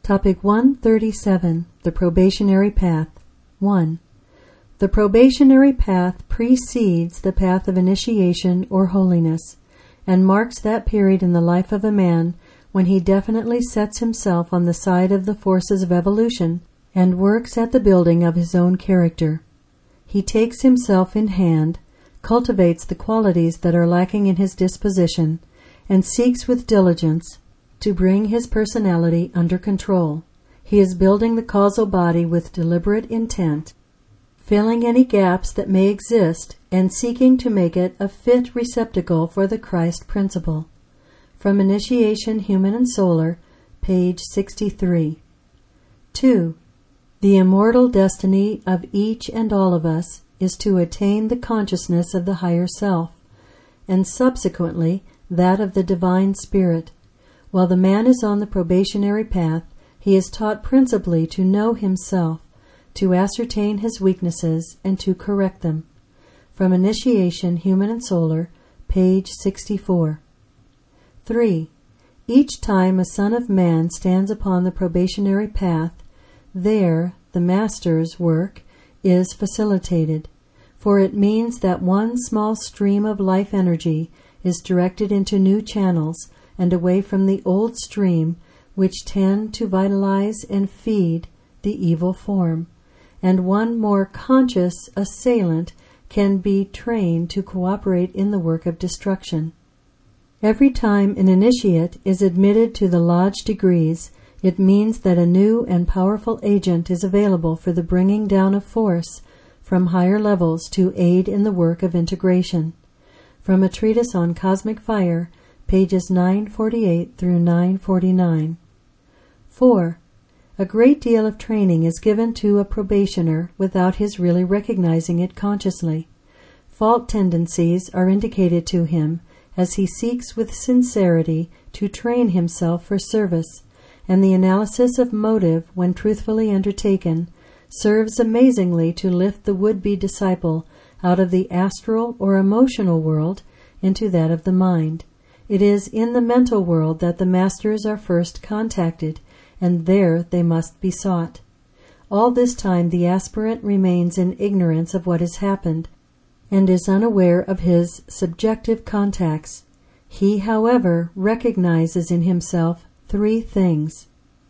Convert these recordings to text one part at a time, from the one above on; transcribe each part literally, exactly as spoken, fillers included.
Topic one thirty-seven. The Probationary Path. one. The probationary path precedes the path of initiation or holiness, and marks that period in the life of a man when he definitely sets himself on the side of the forces of evolution and works at the building of his own character. He takes himself in hand, cultivates the qualities that are lacking in his disposition, and seeks with diligence to bring his personality under control. He is building the causal body with deliberate intent, filling any gaps that may exist, and seeking to make it a fit receptacle for the Christ principle. From Initiation Human and Solar, page sixty-three. two. The immortal destiny of each and all of us is to attain the consciousness of the higher self, and subsequently that of the divine spirit. While the man is on the probationary path, he is taught principally to know himself, to ascertain his weaknesses, and to correct them. From Initiation Human and Solar, page sixty-four. three. Each time a son of man stands upon the probationary path, there the Master's work is facilitated, for it means that one small stream of life energy is directed into new channels and away from the old stream, which tend to vitalize and feed the evil form, and one more conscious assailant can be trained to cooperate in the work of destruction. Every time an initiate is admitted to the lodge degrees, it means that a new and powerful agent is available for the bringing down of force from higher levels to aid in the work of integration. From a treatise on Cosmic Fire, pages nine forty-eight through nine forty-nine. four. A great deal of training is given to a probationer without his really recognizing it consciously. Fault tendencies are indicated to him as he seeks with sincerity to train himself for service, and the analysis of motive, when truthfully undertaken, serves amazingly to lift the would-be disciple out of the astral or emotional world into that of the mind. It is in the mental world that the masters are first contacted, and there they must be sought. All this time the aspirant remains in ignorance of what has happened, and is unaware of his subjective contacts. He, however, recognizes in himself three things.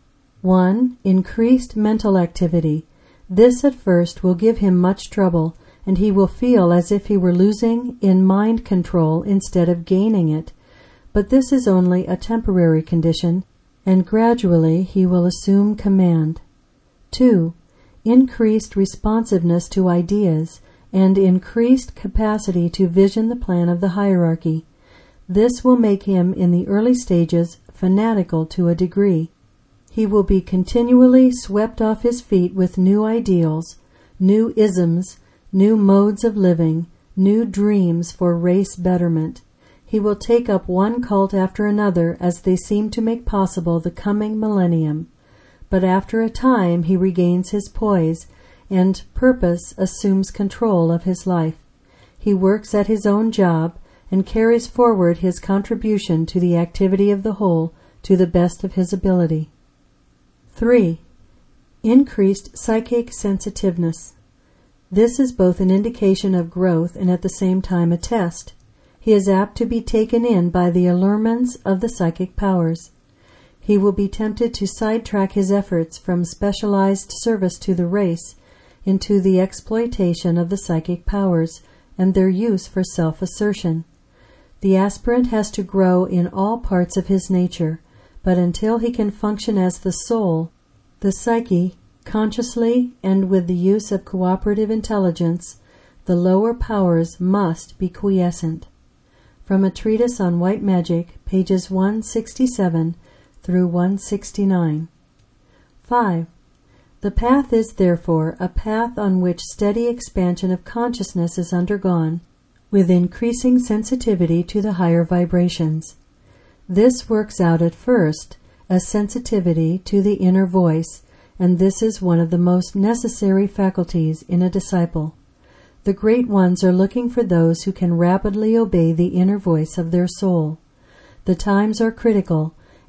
one. Increased mental activity. This at first will give him much trouble, and he will feel as if he were losing in mind control instead of gaining it. But this is only a temporary condition, and gradually he will assume command. two. Increased responsiveness to ideas and increased capacity to vision the plan of the hierarchy. This will make him in the early stages fanatical to a degree. He will be continually swept off his feet with new ideals, new isms, new modes of living, new dreams for race betterment. He will take up one cult after another as they seem to make possible the coming millennium. But after a time he regains his poise, and purpose assumes control of his life. He works at his own job and carries forward his contribution to the activity of the whole to the best of his ability. three. Increased psychic sensitiveness. This is both an indication of growth and at the same time a test. He is apt to be taken in by the allurements of the psychic powers. He will be tempted to sidetrack his efforts from specialized service to the race into the exploitation of the psychic powers and their use for self-assertion. The aspirant has to grow in all parts of his nature, but until he can function as the soul, the psyche, consciously and with the use of cooperative intelligence, the lower powers must be quiescent. From a treatise on white magic, pages one sixty-seven through one sixty-nine. five. The path is therefore a path on which steady expansion of consciousness is undergone, with increasing sensitivity to the higher vibrations. This works out at first as sensitivity to the inner voice, and this is one of the most necessary faculties in a disciple. The great ones are looking for those who can rapidly obey the inner voice of their soul. The times are critical,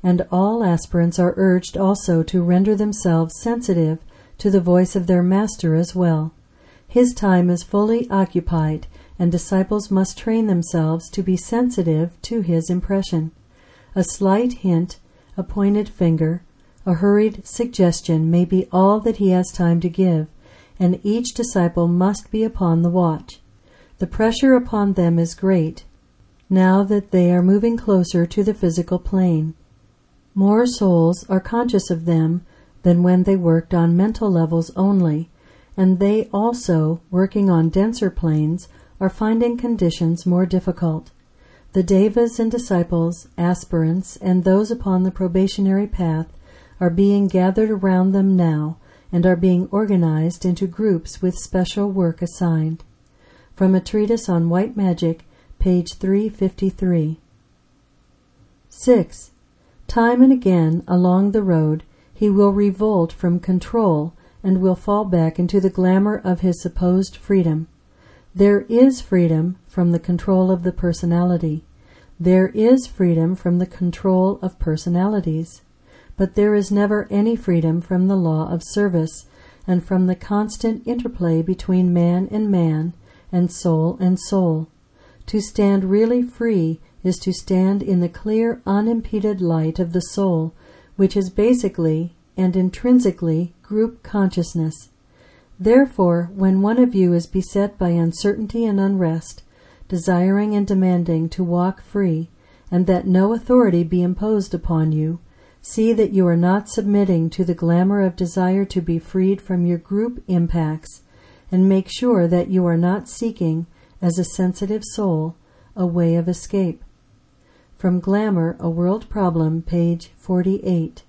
and all aspirants are urged also to render themselves sensitive to the voice of their master as well. His time is fully occupied, and disciples must train themselves to be sensitive to his impression. A slight hint, a pointed finger, a hurried suggestion may be all that he has time to give, and each disciple must be upon the watch. The pressure upon them is great, now that they are moving closer to the physical plane. More souls are conscious of them than when they worked on mental levels only, and they also, working on denser planes, are finding conditions more difficult. The devas and disciples, aspirants, and those upon the probationary path are being gathered around them now and are being organized into groups with special work assigned. From a treatise on white magic, page three fifty-three. six. Time and again along the road he will revolt from control and will fall back into the glamour of his supposed freedom. There is freedom from the control of the personality. There is freedom from the control of personalities. But there is never any freedom from the law of service and from the constant interplay between man and man and soul and soul. To stand really free is to stand in the clear, unimpeded light of the soul, which is basically and intrinsically group consciousness. Therefore, when one of you is beset by uncertainty and unrest, desiring and demanding to walk free, and that no authority be imposed upon you, see that you are not submitting to the glamour of desire to be freed from your group impacts, and make sure that you are not seeking, as a sensitive soul, a way of escape. From Glamour, A World Problem, page forty-eight.